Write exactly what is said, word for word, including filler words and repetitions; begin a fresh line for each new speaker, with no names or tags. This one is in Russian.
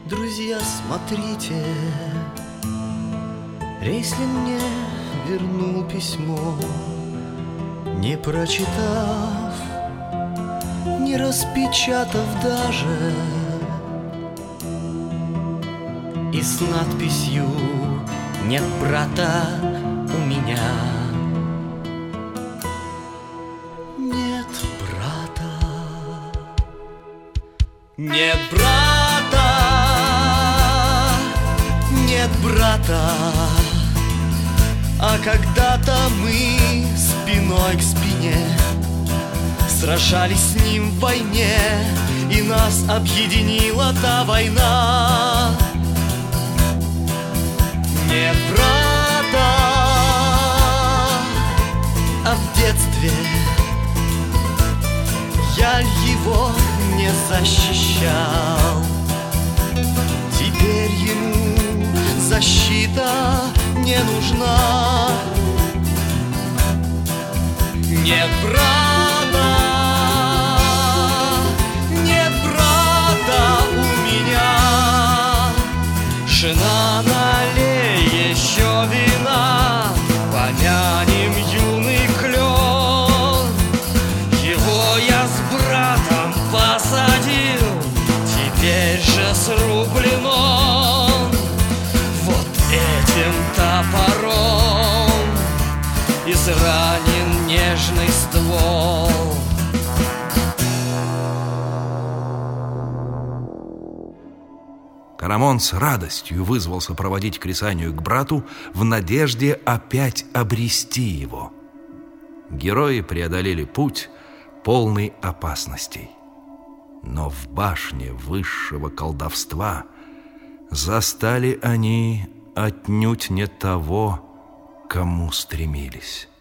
Друзья, смотрите, Рейслин мне вернул письмо, не прочитав, не распечатав даже, и с надписью «Нет брата у меня». Нет брата, нет брата, нет брата. А когда-то мы спиной к спине сражались с ним в войне, и нас объединила та война. Нет брата, а в детстве я его не защищал. Теперь ему защита не нужна. Нет брата, нет брата у меня. Жена, налей еще вина, помянем юный клен. Его я с братом посадил, теперь же срублен он вот этим топором. Изранен нежный ствол.
Карамон с радостью вызвался проводить Крисанию к брату в надежде опять обрести его. Герои преодолели путь, полный опасностей. Но в башне высшего колдовства застали они отнюдь не того, кому стремились.